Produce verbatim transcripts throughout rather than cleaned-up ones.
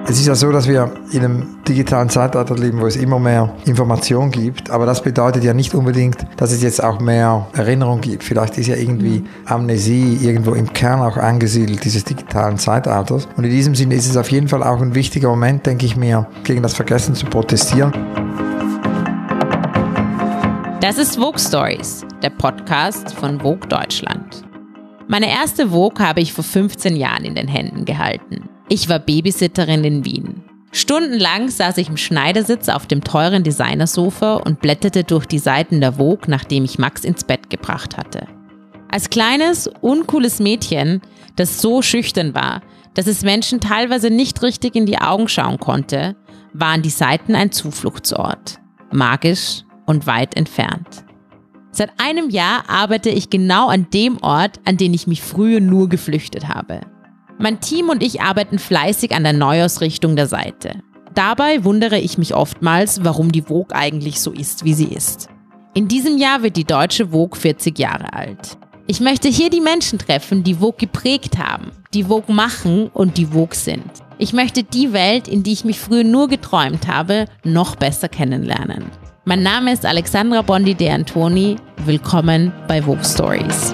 Es ist ja so, dass wir in einem digitalen Zeitalter leben, wo es immer mehr Information gibt. Aber das bedeutet ja nicht unbedingt, dass es jetzt auch mehr Erinnerung gibt. Vielleicht ist ja irgendwie Amnesie irgendwo im Kern auch angesiedelt dieses digitalen Zeitalters. Und in diesem Sinne ist es auf jeden Fall auch ein wichtiger Moment, denke ich mir, gegen das Vergessen zu protestieren. Das ist Vogue Stories, der Podcast von Vogue Deutschland. Meine erste Vogue habe ich vor fünfzehn Jahren in den Händen gehalten. Ich war Babysitterin in Wien. Stundenlang saß ich im Schneidersitz auf dem teuren Designersofa und blätterte durch die Seiten der Vogue, nachdem ich Max ins Bett gebracht hatte. Als kleines, uncooles Mädchen, das so schüchtern war, dass es Menschen teilweise nicht richtig in die Augen schauen konnte, waren die Seiten ein Zufluchtsort. Magisch und weit entfernt. Seit einem Jahr arbeite ich genau an dem Ort, an den ich mich früher nur geflüchtet habe. Mein Team und ich arbeiten fleißig an der Neuausrichtung der Seite. Dabei wundere ich mich oftmals, warum die Vogue eigentlich so ist, wie sie ist. In diesem Jahr wird die deutsche Vogue vierzig Jahre alt. Ich möchte hier die Menschen treffen, die Vogue geprägt haben, die Vogue machen und die Vogue sind. Ich möchte die Welt, in die ich mich früher nur geträumt habe, noch besser kennenlernen. Mein Name ist Alexandra Bondi De Antoni. Willkommen bei Vogue Stories.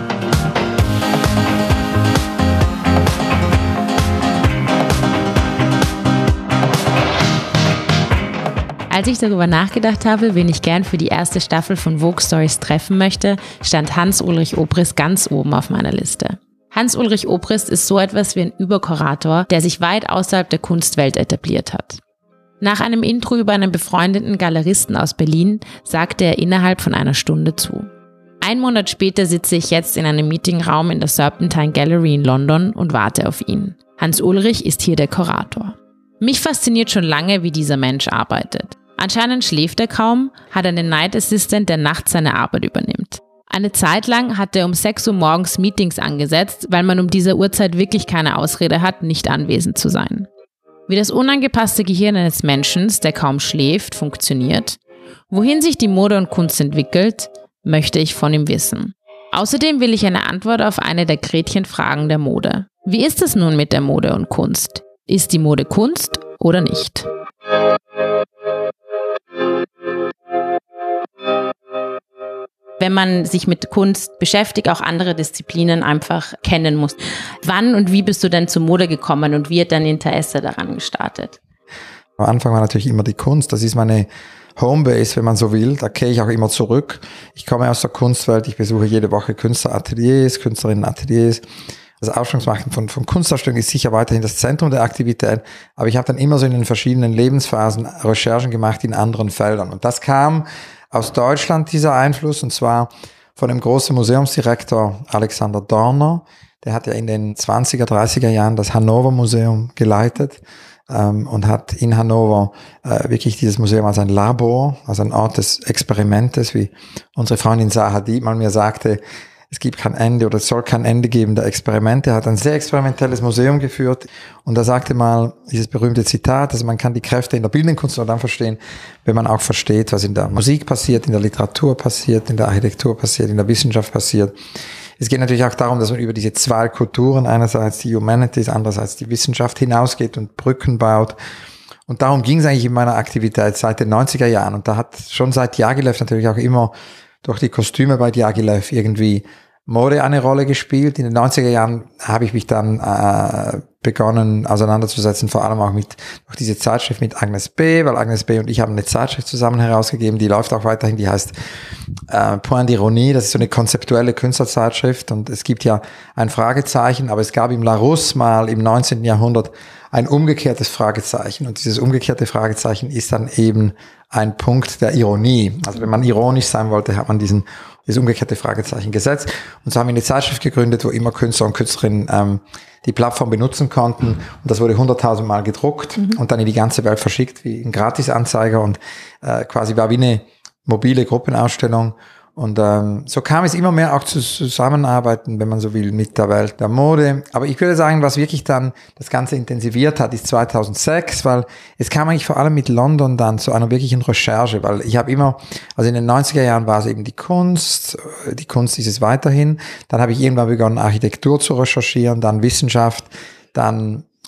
Als ich darüber nachgedacht habe, wen ich gern für die erste Staffel von Vogue Stories treffen möchte, stand Hans-Ulrich Obrist ganz oben auf meiner Liste. Hans-Ulrich Obrist ist so etwas wie ein Überkurator, der sich weit außerhalb der Kunstwelt etabliert hat. Nach einem Intro über einen befreundeten Galeristen aus Berlin sagte er innerhalb von einer Stunde zu. Ein Monat später sitze ich jetzt in einem Meetingraum in der Serpentine Gallery in London und warte auf ihn. Hans-Ulrich ist hier der Kurator. Mich fasziniert schon lange, wie dieser Mensch arbeitet. Anscheinend schläft er kaum, hat einen Night Assistant, der nachts seine Arbeit übernimmt. Eine Zeit lang hat er um sechs Uhr morgens Meetings angesetzt, weil man um diese Uhrzeit wirklich keine Ausrede hat, nicht anwesend zu sein. Wie das unangepasste Gehirn eines Menschen, der kaum schläft, funktioniert, wohin sich die Mode und Kunst entwickelt, möchte ich von ihm wissen. Außerdem will ich eine Antwort auf eine der Gretchenfragen der Mode. Wie ist es nun mit der Mode und Kunst? Ist die Mode Kunst oder nicht? Wenn man sich mit Kunst beschäftigt, auch andere Disziplinen einfach kennen muss. Wann und wie bist du denn zur Mode gekommen und wie hat dein Interesse daran gestartet? Am Anfang war natürlich immer die Kunst. Das ist meine Homebase, wenn man so will. Da kehre ich auch immer zurück. Ich komme aus der Kunstwelt. Ich besuche jede Woche Künstlerateliers, Künstlerinnenateliers. Das Ausstellungsmachen von, von Kunstausstellungen ist sicher weiterhin das Zentrum der Aktivität. Aber ich habe dann immer so in den verschiedenen Lebensphasen Recherchen gemacht in anderen Feldern. Und das kam aus Deutschland, dieser Einfluss, und zwar von dem großen Museumsdirektor Alexander Dorner. Der hat ja in den zwanziger, dreißiger Jahren das Hannover Museum geleitet ähm, und hat in Hannover äh, wirklich dieses Museum als ein Labor, als ein Ort des Experimentes, wie unsere Freundin Zaha Hadid mal mir sagte, es gibt kein Ende oder es soll kein Ende geben der Experimente. Er hat ein sehr experimentelles Museum geführt und er sagte mal dieses berühmte Zitat, also man kann die Kräfte in der bildenden Kunst nur dann verstehen, wenn man auch versteht, was in der Musik passiert, in der Literatur passiert, in der Architektur passiert, in der Wissenschaft passiert. Es geht natürlich auch darum, dass man über diese zwei Kulturen, einerseits die Humanities, andererseits die Wissenschaft hinausgeht und Brücken baut. Und darum ging es eigentlich in meiner Aktivität seit den neunziger Jahren. Und da hat schon seit Diaghilev natürlich auch immer durch die Kostüme bei Diaghilev irgendwie Mode eine Rolle gespielt. In den neunziger Jahren habe ich mich dann äh, begonnen auseinanderzusetzen, vor allem auch mit durch diese Zeitschrift mit Agnes B., weil Agnes B. und ich haben eine Zeitschrift zusammen herausgegeben, die läuft auch weiterhin, die heißt äh, Point d'Ironie, das ist so eine konzeptuelle Künstlerzeitschrift und es gibt ja ein Fragezeichen, aber es gab im Larousse mal im neunzehnten Jahrhundert ein umgekehrtes Fragezeichen und dieses umgekehrte Fragezeichen ist dann eben ein Punkt der Ironie. Also wenn man ironisch sein wollte, hat man diesen dieses umgekehrte Fragezeichen gesetzt. Und so haben wir eine Zeitschrift gegründet, wo immer Künstler und Künstlerinnen ähm, die Plattform benutzen konnten. Und das wurde hunderttausend Mal gedruckt mhm. und dann in die ganze Welt verschickt, wie ein Gratisanzeiger. Und äh, quasi war wie eine mobile Gruppenausstellung. Und ähm, so kam es immer mehr auch zu Zusammenarbeiten, wenn man so will, mit der Welt der Mode. Aber ich würde sagen, was wirklich dann das Ganze intensiviert hat, ist zweitausendsechs, weil es kam eigentlich vor allem mit London dann zu einer wirklichen Recherche, weil ich habe immer, also in den neunziger Jahren war es eben die Kunst, die Kunst ist es weiterhin. Dann habe ich irgendwann begonnen, Architektur zu recherchieren, dann Wissenschaft, dann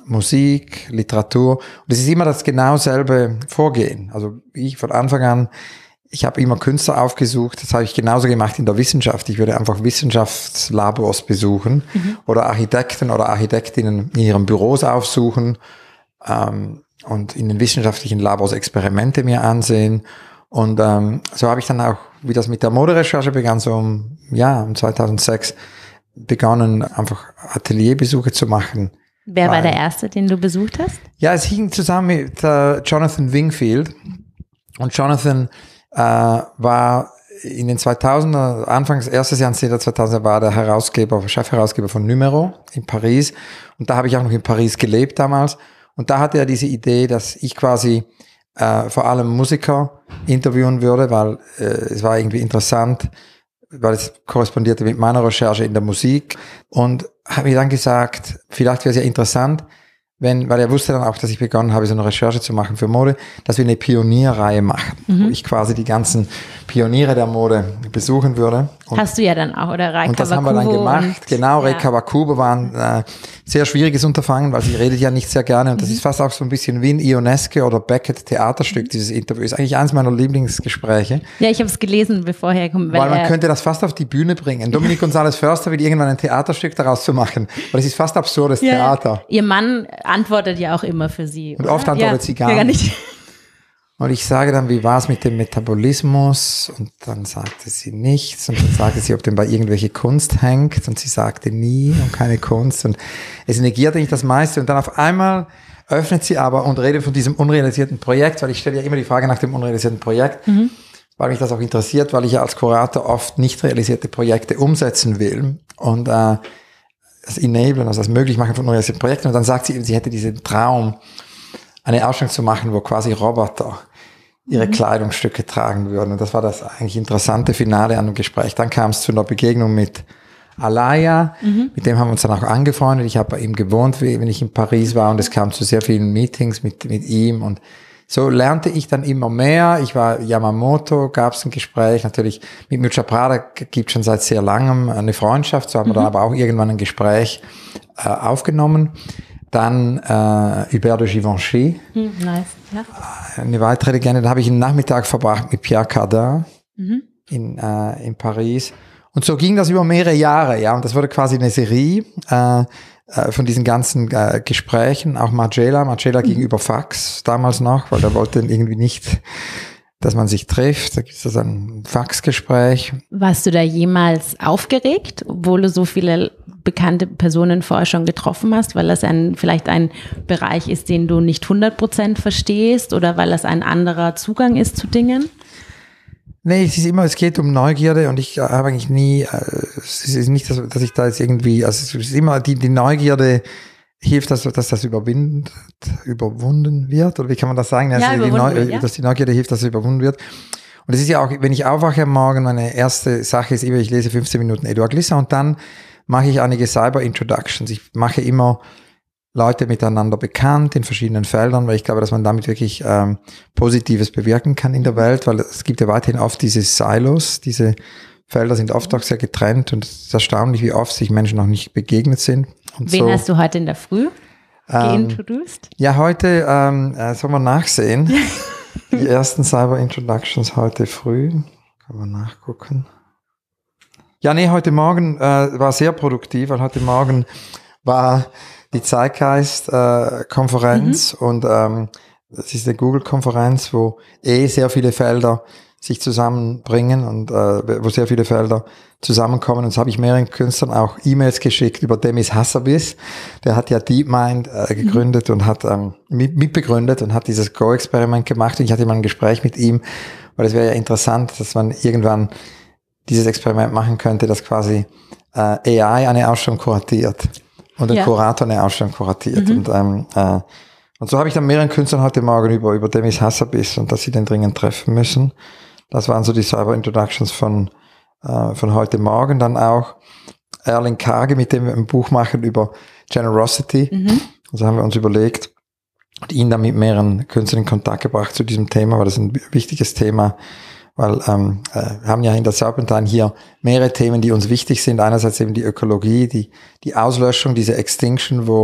Musik, Literatur. Und es ist immer das genau selbe Vorgehen. Also ich von Anfang an, ich habe immer Künstler aufgesucht, das habe ich genauso gemacht in der Wissenschaft. Ich würde einfach Wissenschaftslabors besuchen mhm. oder Architekten oder Architektinnen in ihren Büros aufsuchen ähm, und in den wissenschaftlichen Labors Experimente mir ansehen. Und ähm, so habe ich dann auch, wie das mit der Moderecherche begann, so um, ja, um zweitausendsechs begonnen, einfach Atelierbesuche zu machen. Wer war der erste, den du besucht hast? Ja, es hing zusammen mit äh, Jonathan Wingfield. Und Jonathan äh, war in den zweitausender, Anfangs, erstes Jahr der zweitausender war der Herausgeber, Chefherausgeber von Numero in Paris. Und da habe ich auch noch in Paris gelebt damals. Und da hatte er diese Idee, dass ich quasi äh, vor allem Musiker interviewen würde, weil äh, es war irgendwie interessant, weil es korrespondierte mit meiner Recherche in der Musik. Und habe mir dann gesagt, vielleicht wäre es ja interessant, wenn, weil er wusste dann auch, dass ich begonnen habe, so eine Recherche zu machen für Mode, dass wir eine Pionierreihe machen, mhm. wo ich quasi die ganzen Pioniere der Mode besuchen würde. Und hast du ja dann auch, oder Rei Kawakubo. Und das haben wir dann gemacht. Genau, Rei Kawakubo war ein äh, sehr schwieriges Unterfangen, weil sie redet ja nicht sehr gerne. Und das mhm. ist fast auch so ein bisschen wie ein Ionesco oder Beckett Theaterstück, mhm. dieses Interview. Ist eigentlich eines meiner Lieblingsgespräche. Ja, ich habe es gelesen, bevor er kommt. Weil, weil man könnte das fast auf die Bühne bringen. Dominique González Förster will irgendwann ein Theaterstück daraus zu machen. Weil es ist fast absurdes ja. Theater. Ihr Mann antwortet ja auch immer für sie. Und oder? Oft antwortet ja, sie gar, gar nicht. nicht. Und ich sage dann, wie war es mit dem Metabolismus? Und dann sagte sie nichts. Und dann sagte sie, ob denn bei irgendwelche Kunst hängt. Und sie sagte nie und keine Kunst. Und es negierte nicht das meiste. Und dann auf einmal öffnet sie aber und redet von diesem unrealisierten Projekt, weil ich stelle ja immer die Frage nach dem unrealisierten Projekt, mhm. weil mich das auch interessiert, weil ich ja als Kurator oft nicht realisierte Projekte umsetzen will. Und äh, das Enablen, also das Möglichmachen von unrealisierten Projekten. Und dann sagt sie eben, sie hätte diesen Traum, eine Ausstellung zu machen, wo quasi Roboter ihre mhm. Kleidungsstücke tragen würden. Und das war das eigentlich interessante Finale an dem Gespräch. Dann kam es zu einer Begegnung mit Alaya, mhm. mit dem haben wir uns dann auch angefreundet. Ich habe bei ihm gewohnt, wenn ich in Paris war, und es kam zu sehr vielen Meetings mit, mit ihm. Und so lernte ich dann immer mehr. Ich war Yamamoto, gab es ein Gespräch. Natürlich mit Miuccia Prada gibt es schon seit sehr langem eine Freundschaft. So haben wir mhm. dann aber auch irgendwann ein Gespräch äh, aufgenommen. Dann äh, Hubert de Givenchy, hm, nice. ja. eine weitere Legende. Da habe ich einen Nachmittag verbracht mit Pierre Cardin mhm. in, äh, in Paris. Und so ging das über mehrere Jahre, ja. Und das wurde quasi eine Serie äh, äh, von diesen ganzen äh, Gesprächen. Auch Margiela, Margiela mhm. gegenüber Fax damals noch, weil er wollte irgendwie nicht, dass man sich trifft. Da gibt es also ein Faxgespräch. Warst du da jemals aufgeregt, obwohl du so viele bekannte Personen vorher schon getroffen hast, weil das ein, vielleicht ein Bereich ist, den du nicht hundert Prozent verstehst oder weil das ein anderer Zugang ist zu Dingen? Nee, es ist immer, es geht um Neugierde, und ich habe eigentlich nie, es ist nicht, dass, dass ich da jetzt irgendwie, also es ist immer, die, die Neugierde hilft, dass, dass das überwindet, überwunden wird, oder wie kann man das sagen? Ja, also die Neu, wird, ja. Dass die Neugierde hilft, dass es überwunden wird. Und es ist ja auch, wenn ich aufwache am Morgen, meine erste Sache ist immer, ich lese fünfzehn Minuten Edouard Glissant und dann mache ich einige Cyber-Introductions. Ich mache immer Leute miteinander bekannt in verschiedenen Feldern, weil ich glaube, dass man damit wirklich ähm, Positives bewirken kann in der Welt, weil es gibt ja weiterhin oft diese Silos, diese Felder sind oft auch sehr getrennt, und es ist erstaunlich, wie oft sich Menschen noch nicht begegnet sind. Und Wen so, hast du heute in der Früh geintroduced? Ähm, ja, heute ähm, äh, soll man nachsehen. Die ersten Cyber-Introductions heute früh. Kann man nachgucken. Ja, nee, heute Morgen äh, war sehr produktiv, weil heute Morgen war die Zeitgeist-Konferenz äh, mhm. und ähm, das ist eine Google-Konferenz, wo eh sehr viele Felder sich zusammenbringen und äh, wo sehr viele Felder zusammenkommen. Und so habe ich mehreren Künstlern auch E-Mails geschickt über Demis Hassabis. Der hat ja DeepMind äh, gegründet mhm. und hat ähm, mit, mitbegründet und hat dieses Go-Experiment gemacht. Und ich hatte mal ein Gespräch mit ihm, weil es wäre ja interessant, dass man irgendwann dieses Experiment machen könnte, dass quasi äh, A I eine Ausstellung kuratiert und ein ja. Kurator eine Ausstellung kuratiert. Mhm. Und, ähm, äh, und so habe ich dann mehreren Künstlern heute Morgen über, über Demis Hassabis und dass sie den dringend treffen müssen. Das waren so die Cyber-Introductions von, äh, von heute Morgen. Dann auch Erling Kage, mit dem wir ein Buch machen über Generosity. Mhm. Also haben wir uns überlegt und ihn dann mit mehreren Künstlern in Kontakt gebracht zu diesem Thema, weil das ein wichtiges Thema, weil ähm, äh, wir haben ja in der Serpentine hier mehrere Themen, die uns wichtig sind. Einerseits eben die Ökologie, die die Auslöschung, diese Extinction, wo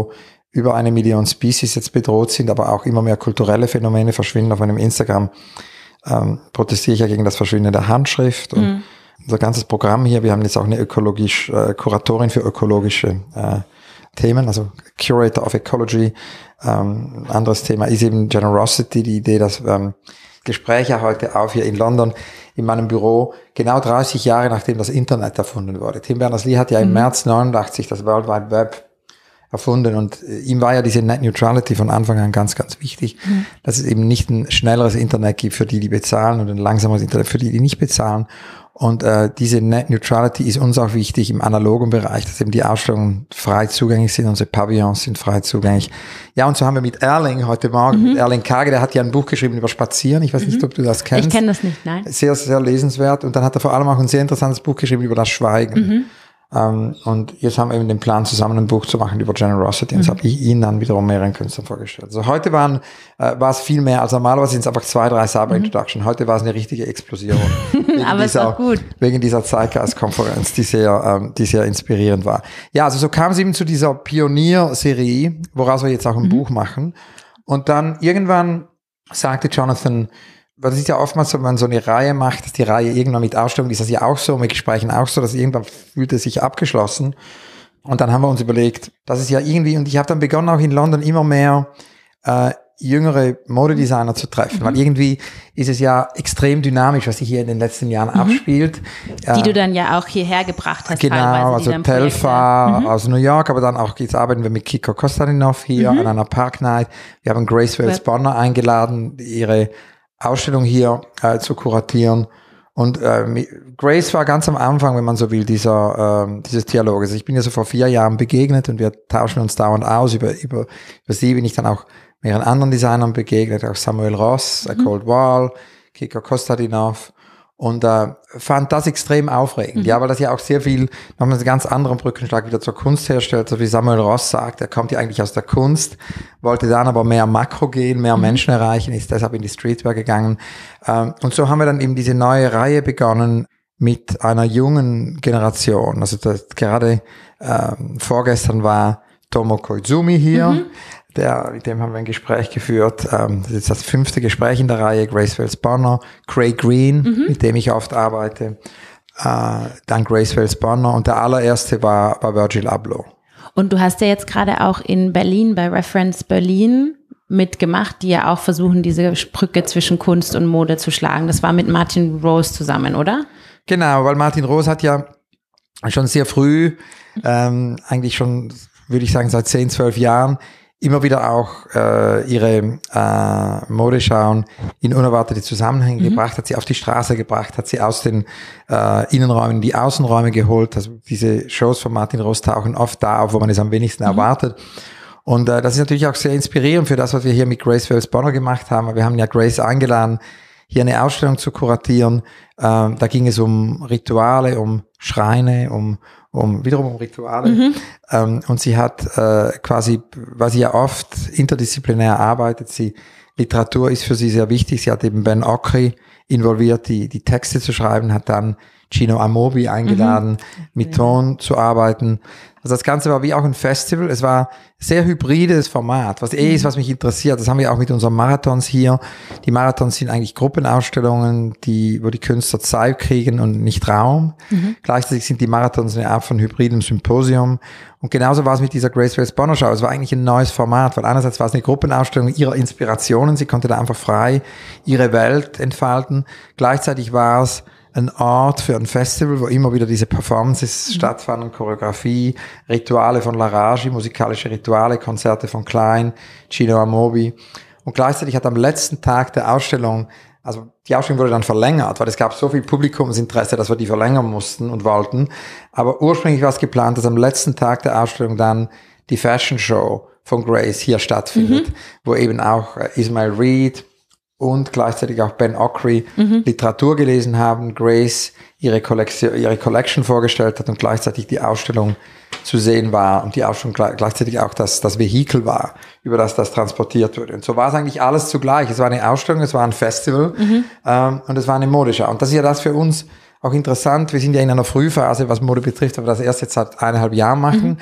über eine Million Species jetzt bedroht sind, aber auch immer mehr kulturelle Phänomene verschwinden. Auf meinem Instagram ähm, protestiere ich ja gegen das Verschwinden der Handschrift und mhm. unser ganzes Programm hier. Wir haben jetzt auch eine ökologisch äh, Kuratorin für ökologische äh, Themen, also Curator of Ecology. Ähm, ein anderes Thema ist eben Generosity, die Idee, dass ähm, Gespräche heute auf hier in London in meinem Büro, genau dreißig Jahre nachdem das Internet erfunden wurde. Tim Berners-Lee hat ja im mhm. März neunundachtzig das World Wide Web erfunden und äh, ihm war ja diese Net Neutrality von Anfang an ganz, ganz wichtig, mhm. dass es eben nicht ein schnelleres Internet gibt für die, die bezahlen und ein langsameres Internet für die, die nicht bezahlen. Und äh, diese Net Neutrality ist uns auch wichtig im analogen Bereich, dass eben die Ausstellungen frei zugänglich sind, unsere Pavillons sind frei zugänglich. Ja, und so haben wir mit Erling heute Morgen, mhm. mit Erling Kage, der hat ja ein Buch geschrieben über Spazieren, ich weiß mhm. nicht, ob du das kennst. Ich kenne das nicht, nein. Sehr, sehr lesenswert und dann hat er vor allem auch ein sehr interessantes Buch geschrieben über das Schweigen. Mhm. Um, und jetzt haben wir eben den Plan, zusammen ein Buch zu machen über Generosity. Und das mhm. habe ich Ihnen dann wiederum mehreren Künstlern vorgestellt. Also heute waren, äh, war es viel mehr, als normalerweise sind es einfach zwei, drei Cyber-Introduction. Mhm. Heute war es eine richtige Explosion. Aber es war gut. Wegen dieser Zeitgeist-Konferenz, die sehr, ähm, die sehr inspirierend war. Ja, also so kam es eben zu dieser Pionierserie, woraus wir jetzt auch ein mhm. Buch machen. Und dann irgendwann sagte Jonathan, weil das ist ja oftmals so, wenn man so eine Reihe macht, dass die Reihe irgendwann mit Ausstellungen ist, das ja auch so, mit Gesprächen auch so, dass irgendwann fühlt es sich abgeschlossen. Und dann haben wir uns überlegt, das ist ja irgendwie, und ich habe dann begonnen auch in London immer mehr äh, jüngere Modedesigner zu treffen, mhm. weil irgendwie ist es ja extrem dynamisch, was sich hier in den letzten Jahren mhm. abspielt. Die äh, du dann ja auch hierher gebracht hast. Genau, also Telfa mhm. aus New York, aber dann auch, jetzt arbeiten wir mit Kiko Kostadinov hier mhm. an einer Park Night. Wir haben Grace Wales Bonner eingeladen, ihre Ausstellung hier äh, zu kuratieren. Und äh, Grace war ganz am Anfang, wenn man so will, dieser äh, dieses Dialoges. Also ich bin ja so vor vier Jahren begegnet und wir tauschen uns dauernd aus. Über über über sie bin ich dann auch mehreren anderen Designern begegnet, auch Samuel Ross, mhm. Cold Wall, Kiko Kostadinov. Und äh, fand das extrem aufregend, mhm. ja, weil das ja auch sehr viel, nochmal einen ganz anderen Brückenschlag wieder zur Kunst herstellt, so wie Samuel Ross sagt, er kommt ja eigentlich aus der Kunst, wollte dann aber mehr Makro gehen, mehr mhm. Menschen erreichen, ist deshalb in die Streetwear gegangen. Ähm, und so haben wir dann eben diese neue Reihe begonnen mit einer jungen Generation. Also das, gerade ähm, vorgestern war Tomo Koizumi hier, mhm. Der, mit dem haben wir ein Gespräch geführt. Ähm, das ist jetzt das fünfte Gespräch in der Reihe. Grace Wales Bonner, Craig Green, mhm. mit dem ich oft arbeite. Äh, dann Grace Wales Bonner und der allererste war, war Virgil Abloh. Und du hast ja jetzt gerade auch in Berlin bei Reference Berlin mitgemacht, die ja auch versuchen, diese Brücke zwischen Kunst und Mode zu schlagen. Das war mit Martin Rose zusammen, oder? Genau, weil Martin Rose hat ja schon sehr früh, ähm, eigentlich schon, würde ich sagen, seit zehn, zwölf Jahren, immer wieder auch äh, ihre äh, Modeschauen in unerwartete Zusammenhänge mhm. gebracht, hat sie auf die Straße gebracht, hat sie aus den äh, Innenräumen in die Außenräume geholt. Also diese Shows von Martin Rose tauchen oft da auf, wo man es am wenigsten mhm. erwartet. Und äh, das ist natürlich auch sehr inspirierend für das, was wir hier mit Grace Wales Bonner gemacht haben. Wir haben ja Grace eingeladen, hier eine Ausstellung zu kuratieren. Ähm, da ging es um Rituale, um Schreine, um um wiederum um Rituale. Mhm. Ähm, und sie hat äh, quasi, weil sie ja oft interdisziplinär arbeitet, sie Literatur ist für sie sehr wichtig. Sie hat eben Ben Okri involviert, die die Texte zu schreiben, hat dann Cino Amobi eingeladen, mhm. mit Ton zu arbeiten. Also das Ganze war wie auch ein Festival. Es war sehr hybrides Format, was eh ist, was mich interessiert. Das haben wir auch mit unseren Marathons hier. Die Marathons sind eigentlich Gruppenausstellungen, die, wo die Künstler Zeit kriegen und nicht Raum. Mhm. Gleichzeitig sind die Marathons eine Art von hybridem Symposium. Und genauso war es mit dieser Grace Wales Bonner Show. Es war eigentlich ein neues Format, weil einerseits war es eine Gruppenausstellung ihrer Inspirationen. Sie konnte da einfach frei ihre Welt entfalten. Gleichzeitig war es ein Ort für ein Festival, wo immer wieder diese Performances mhm. stattfanden, Choreografie, Rituale von Laraji, musikalische Rituale, Konzerte von Klein, Cino Amobi. Und gleichzeitig hat am letzten Tag der Ausstellung, also die Ausstellung wurde dann verlängert, weil es gab so viel Publikumsinteresse, dass wir die verlängern mussten und wollten. Aber ursprünglich war es geplant, dass am letzten Tag der Ausstellung dann die Fashion Show von Grace hier stattfindet, mhm. wo eben auch Ismail Reed und gleichzeitig auch Ben Okri mhm. Literatur gelesen haben, Grace ihre Collection, ihre Collection vorgestellt hat und gleichzeitig die Ausstellung zu sehen war und die Ausstellung gleichzeitig auch das, das Vehikel war, über das das transportiert wurde. Und so war es eigentlich alles zugleich. Es war eine Ausstellung, es war ein Festival mhm. ähm, und es war eine Modeschau. Und das ist ja das für uns auch interessant. Wir sind ja in einer Frühphase, was Mode betrifft, aber das erst jetzt seit eineinhalb Jahren machen. Mhm.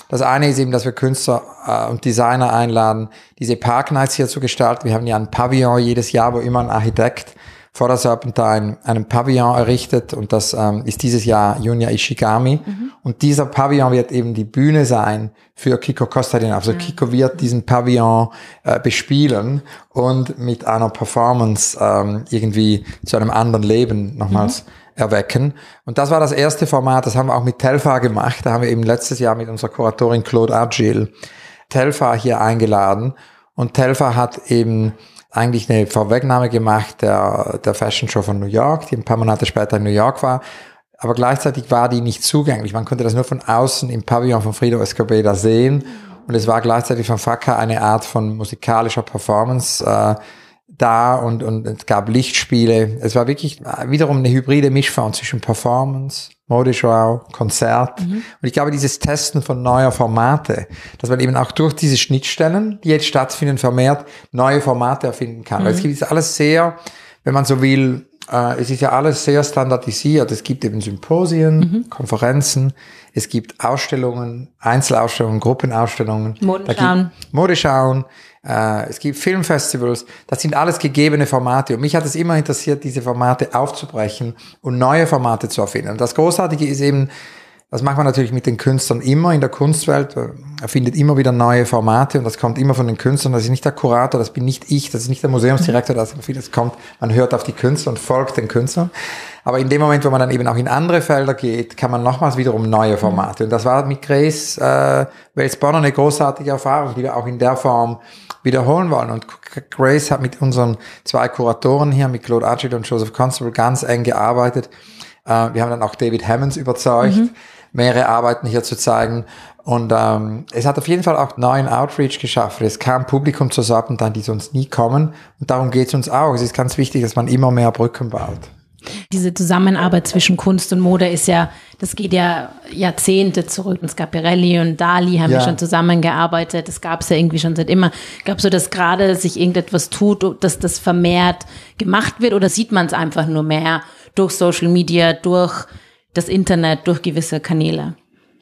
Das eine ist eben, dass wir Künstler äh, und Designer einladen, diese Park Nights hier zu gestalten. Wir haben ja ein Pavillon jedes Jahr, wo immer ein Architekt vor der Serpentine einen Pavillon errichtet und das ähm, ist dieses Jahr Junya Ishigami. Mhm. Und dieser Pavillon wird eben die Bühne sein für Kiko Costa. Also mhm. Kiko wird diesen Pavillon äh, bespielen und mit einer Performance ähm, irgendwie zu einem anderen Leben nochmals mhm. erwecken. Und das war das erste Format, das haben wir auch mit Telfa gemacht. Da haben wir eben letztes Jahr mit unserer Kuratorin Claude Argil Telfa hier eingeladen. Und Telfa hat eben eigentlich eine Vorwegnahme gemacht der, der Fashion Show von New York, die ein paar Monate später in New York war. Aber gleichzeitig war die nicht zugänglich. Man konnte das nur von außen im Pavillon von Frido Escobedo sehen. Und es war gleichzeitig von Facca eine Art von musikalischer Performance äh, da und, und es gab Lichtspiele. Es war wirklich wiederum eine hybride Mischform zwischen Performance, Modeschau, Konzert. Mhm. Und ich glaube, dieses Testen von neuer Formate, dass man eben auch durch diese Schnittstellen, die jetzt stattfinden, vermehrt neue Formate erfinden kann. Mhm. Weil es gibt jetzt alles sehr, wenn man so will, äh, es ist ja alles sehr standardisiert. Es gibt eben Symposien, mhm. Konferenzen, es gibt Ausstellungen, Einzelausstellungen, Gruppenausstellungen. Modeschauen. Modeschauen. Äh, es gibt Filmfestivals, das sind alles gegebene Formate und mich hat es immer interessiert, diese Formate aufzubrechen und neue Formate zu erfinden. Und das Großartige ist eben, das macht man natürlich mit den Künstlern immer in der Kunstwelt, er findet immer wieder neue Formate und das kommt immer von den Künstlern, das ist nicht der Kurator, das bin nicht ich, das ist nicht der Museumsdirektor, das kommt, man hört auf die Künstler und folgt den Künstlern. Aber in dem Moment, wo man dann eben auch in andere Felder geht, kann man nochmals wiederum neue Formate. Und das war mit Grace äh, Wales-Bonner eine großartige Erfahrung, die wir auch in der Form wiederholen wollen. Und Grace hat mit unseren zwei Kuratoren hier, mit Claude Argil und Joseph Constable, ganz eng gearbeitet. Äh, wir haben dann auch David Hammonds überzeugt, mhm. mehrere Arbeiten hier zu zeigen. Und ähm, es hat auf jeden Fall auch neuen Outreach geschaffen. Es kam Publikum zur Serpentine, die sonst nie kommen. Und darum geht es uns auch. Es ist ganz wichtig, dass man immer mehr Brücken baut. Diese Zusammenarbeit zwischen Kunst und Mode ist ja, das geht ja Jahrzehnte zurück. Es gab Pirelli und Dali, haben ja schon zusammengearbeitet. Das gab es ja irgendwie schon seit immer. Glaubst du, dass gerade sich irgendetwas tut, dass das vermehrt gemacht wird? Oder sieht man es einfach nur mehr durch Social Media, durch das Internet, durch gewisse Kanäle?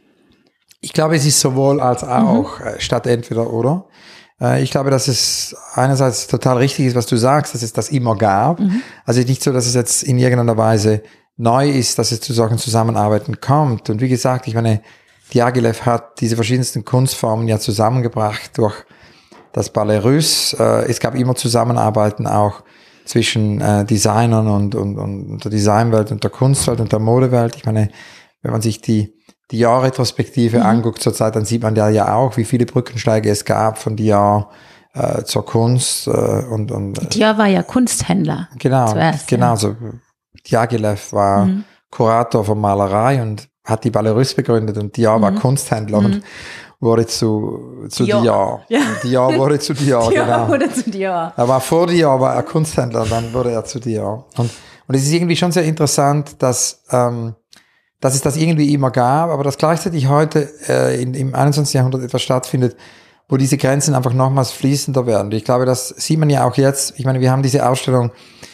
Ich glaube, es ist sowohl als auch, mhm. statt entweder oder. Ich glaube, dass es einerseits total richtig ist, was du sagst, dass es das immer gab. Mhm. Also nicht so, dass es jetzt in irgendeiner Weise neu ist, dass es zu solchen Zusammenarbeiten kommt. Und wie gesagt, ich meine, Diaghilev hat diese verschiedensten Kunstformen ja zusammengebracht durch das Ballet Russe. Es gab immer Zusammenarbeiten auch zwischen Designern und, und, und der Designwelt und der Kunstwelt und der Modewelt. Ich meine, wenn man sich die die Jahrretrospektive mhm. anguckt zurzeit, dann sieht man ja ja auch, wie viele Brückensteige es gab von Dior äh, zur Kunst. Äh, und, und Dior war ja Kunsthändler. Genau, zuerst, genau. Ja. So, Diaghilev war mhm. Kurator von Malerei und hat die Ballet Russe begründet und Dior mhm. war Kunsthändler mhm. und wurde zu, zu Dior. Dior. Ja. Dior wurde zu Dior, Dior genau. wurde zu Dior. Er war vor Dior, war er Kunsthändler, dann wurde er zu Dior. Und, und es ist irgendwie schon sehr interessant, dass ähm, dass es das irgendwie immer gab, aber dass gleichzeitig heute äh, in, im einundzwanzigsten Jahrhundert etwas stattfindet, wo diese Grenzen einfach nochmals fließender werden. Ich glaube, das sieht man ja auch jetzt. Ich meine, wir haben diese Ausstellung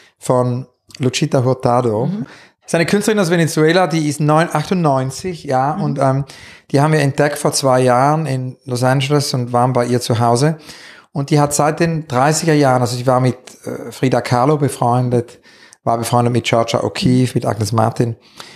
von Luchita Hurtado. Mhm. Das ist eine Künstlerin aus Venezuela, die ist achtundneunzig, ja, mhm. und ähm, die haben wir entdeckt vor zwei Jahren in Los Angeles und waren bei ihr zu Hause. Und die hat seit den dreißiger Jahren, also sie war mit äh, Frida Kahlo befreundet, war befreundet mit Georgia O'Keeffe, mit Agnes Martin,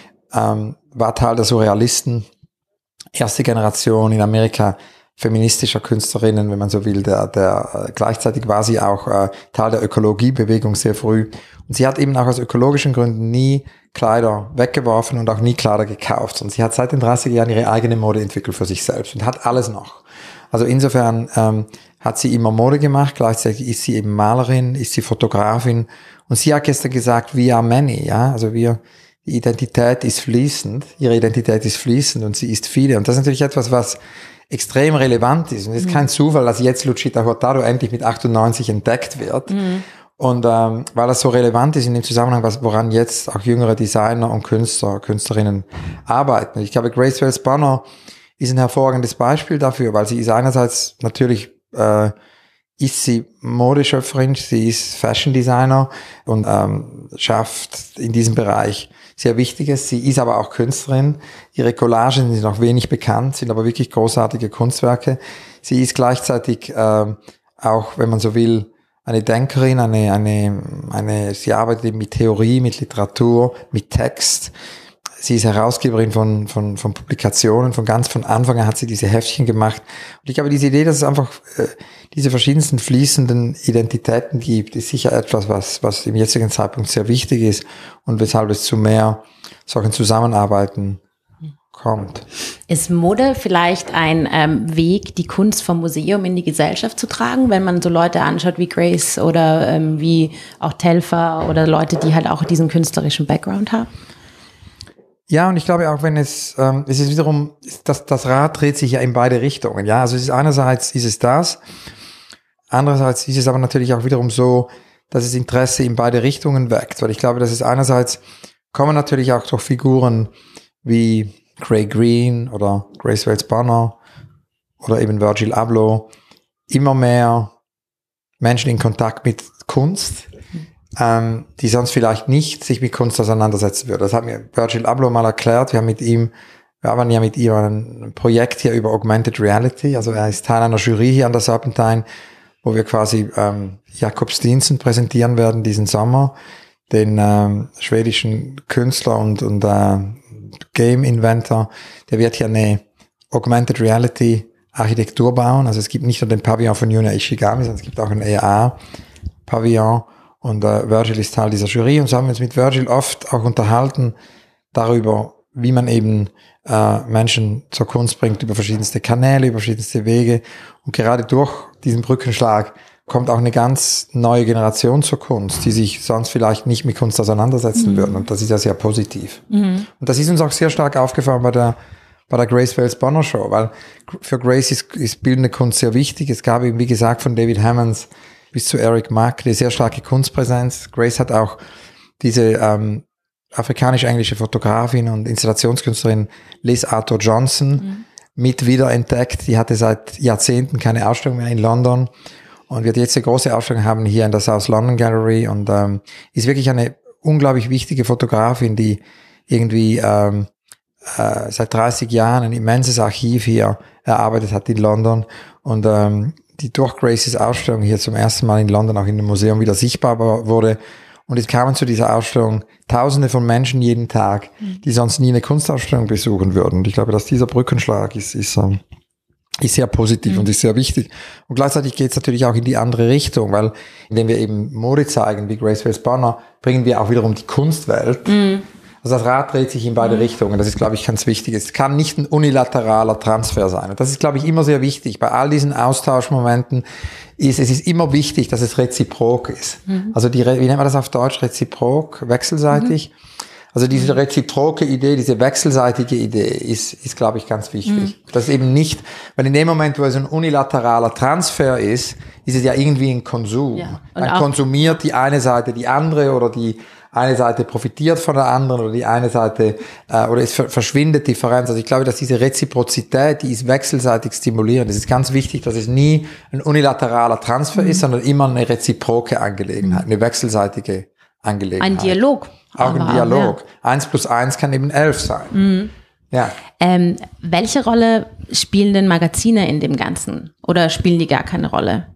ähm, war Teil der Surrealisten, erste Generation in Amerika feministischer Künstlerinnen, wenn man so will, der, der gleichzeitig war sie auch äh, Teil der Ökologiebewegung sehr früh. Und sie hat eben auch aus ökologischen Gründen nie Kleider weggeworfen und auch nie Kleider gekauft. Und sie hat seit den dreißiger Jahren ihre eigene Mode entwickelt für sich selbst und hat alles noch. Also insofern ähm, hat sie immer Mode gemacht, gleichzeitig ist sie eben Malerin, ist sie Fotografin. Und sie hat gestern gesagt, we are many, ja, also wir Die Identität ist fließend, ihre Identität ist fließend und sie ist viele. Und das ist natürlich etwas, was extrem relevant ist. Und es ist mhm. kein Zufall, dass jetzt Luchita Hurtado endlich mit achtundneunzig entdeckt wird. Mhm. Und ähm, weil das so relevant ist in dem Zusammenhang, was, woran jetzt auch jüngere Designer und Künstler, Künstlerinnen arbeiten. Ich glaube, Grace Wales-Bonner ist ein hervorragendes Beispiel dafür, weil sie ist einerseits natürlich äh, ist sie Modeschöpferin, sie ist Fashion Designer und ähm, schafft in diesem Bereich sehr Wichtiges. Sie ist aber auch Künstlerin. Ihre Collagen sind noch wenig bekannt, sind aber wirklich großartige Kunstwerke. Sie ist gleichzeitig äh, auch, wenn man so will, eine Denkerin, eine, eine, eine, sie arbeitet mit Theorie, mit Literatur, mit Text. Sie ist Herausgeberin von, von, von Publikationen. Von ganz von Anfang an hat sie diese Heftchen gemacht. Und ich glaube, diese Idee, dass es einfach äh, diese verschiedensten fließenden Identitäten gibt, ist sicher etwas, was, was im jetzigen Zeitpunkt sehr wichtig ist und weshalb es zu mehr solchen Zusammenarbeiten kommt. Ist Mode vielleicht ein ähm, Weg, die Kunst vom Museum in die Gesellschaft zu tragen, wenn man so Leute anschaut wie Grace oder ähm, wie auch Telfer oder Leute, die halt auch diesen künstlerischen Background haben? Ja, und ich glaube auch, wenn es, ähm, es ist wiederum, das, das Rad dreht sich ja in beide Richtungen, ja, also es ist einerseits ist es das, andererseits ist es aber natürlich auch wiederum so, dass es Interesse in beide Richtungen weckt, weil ich glaube, dass es einerseits kommen natürlich auch durch Figuren wie Gray Green oder Grace Wales Bonner oder eben Virgil Abloh immer mehr Menschen in Kontakt mit Kunst, ähm, die sonst vielleicht nicht sich mit Kunst auseinandersetzen würden. Das hat mir Virgil Abloh mal erklärt. Wir haben mit ihm, wir haben ja mit ihm ein Projekt hier über Augmented Reality. Also er ist Teil einer Jury hier an der Serpentine, wo wir quasi ähm, Jakob Steensen präsentieren werden diesen Sommer, den ähm, schwedischen Künstler und, und äh, Game Inventor. Der wird hier eine Augmented Reality Architektur bauen. Also es gibt nicht nur den Pavillon von Yuna Ishigami, sondern es gibt auch einen A R Pavillon. Und äh, Virgil ist Teil dieser Jury. Und so haben wir uns mit Virgil oft auch unterhalten darüber, wie man eben äh, Menschen zur Kunst bringt, über verschiedenste Kanäle, über verschiedenste Wege. Und gerade durch diesen Brückenschlag kommt auch eine ganz neue Generation zur Kunst, die sich sonst vielleicht nicht mit Kunst auseinandersetzen mhm. würden. Und das ist ja sehr positiv. Mhm. Und das ist uns auch sehr stark aufgefallen bei der bei der Grace Wales Bonner Show, weil für Grace ist, ist bildende Kunst sehr wichtig. Es gab eben, wie gesagt, von David Hammonds bis zu Eric Mack eine sehr starke Kunstpräsenz. Grace hat auch diese ähm, afrikanisch-englische Fotografin und Installationskünstlerin Liz Arthur Johnson mhm. mit wiederentdeckt. Die hatte seit Jahrzehnten keine Ausstellung mehr in London und wird jetzt eine große Ausstellung haben hier in der South London Gallery und ähm, ist wirklich eine unglaublich wichtige Fotografin, die irgendwie ähm, äh, seit dreißig Jahren ein immenses Archiv hier erarbeitet hat in London und ähm, die durch Graces Ausstellung hier zum ersten Mal in London auch in dem Museum wieder sichtbar wurde. Und es kamen zu dieser Ausstellung Tausende von Menschen jeden Tag, die sonst nie eine Kunstausstellung besuchen würden. Und ich glaube, dass dieser Brückenschlag ist, ist, ähm, ist sehr positiv mhm. und ist sehr wichtig. Und gleichzeitig geht es natürlich auch in die andere Richtung, weil indem wir eben Mode zeigen, wie Grace Wales Bonner, bringen wir auch wiederum die Kunstwelt. Mhm. Also das Rad dreht sich in beide mhm. Richtungen. Das ist, glaube ich, ganz wichtig. Es kann nicht ein unilateraler Transfer sein. Und das ist, glaube ich, immer sehr wichtig. Bei all diesen Austauschmomenten ist, es ist immer wichtig, dass es reziprok ist. Mhm. Also die, wie nennt man das auf Deutsch? Reziprok, wechselseitig. Mhm. Also diese reziproke Idee, diese wechselseitige Idee ist, ist, glaube ich, ganz wichtig. Mhm. Das ist eben nicht, weil in dem Moment, wo es ein unilateraler Transfer ist, ist es ja irgendwie ein Konsum. Ja. Dann konsumiert die eine Seite die andere oder die eine Seite profitiert von der anderen oder die eine Seite, äh, oder es verschwindet Differenz. Also ich glaube, dass diese Reziprozität, die ist wechselseitig stimulierend. Es ist ganz wichtig, dass es nie ein unilateraler Transfer mhm. ist, sondern immer eine reziproke Angelegenheit, eine wechselseitige Angelegenheit. Ein Dialog. Auch ein Dialog. Ja. Eins plus eins kann eben elf sein. Mhm. Ja. Ähm, welche Rolle spielen denn Magazine in dem Ganzen? Oder spielen die gar keine Rolle?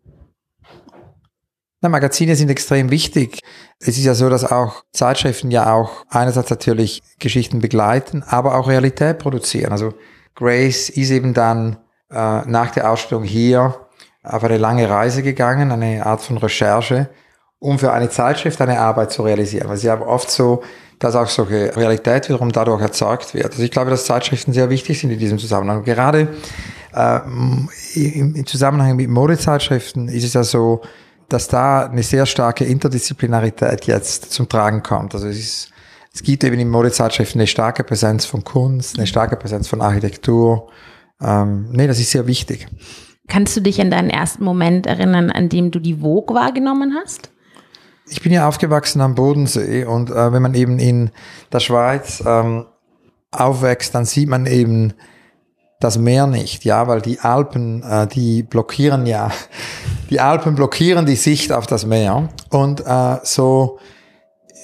Na, Magazine sind extrem wichtig. Es ist ja so, dass auch Zeitschriften ja auch einerseits natürlich Geschichten begleiten, aber auch Realität produzieren. Also Grace ist eben dann äh, nach der Ausstellung hier auf eine lange Reise gegangen, eine Art von Recherche, um für eine Zeitschrift eine Arbeit zu realisieren. Weil es ist ja oft so, dass auch solche Realität wiederum dadurch erzeugt wird. Also ich glaube, dass Zeitschriften sehr wichtig sind in diesem Zusammenhang. Und gerade äh, im, im Zusammenhang mit Modezeitschriften ist es ja so, dass da eine sehr starke Interdisziplinarität jetzt zum Tragen kommt. Also es ist, es gibt eben in Modezeitschriften eine starke Präsenz von Kunst, eine starke Präsenz von Architektur. Ähm, nee, das ist sehr wichtig. Kannst du dich an deinen ersten Moment erinnern, an dem du die Vogue wahrgenommen hast? Ich bin ja aufgewachsen am Bodensee und äh, wenn man eben in der Schweiz ähm, aufwächst, dann sieht man eben das Meer nicht, ja, weil die Alpen, äh, die blockieren ja, die Alpen blockieren die Sicht auf das Meer und äh, so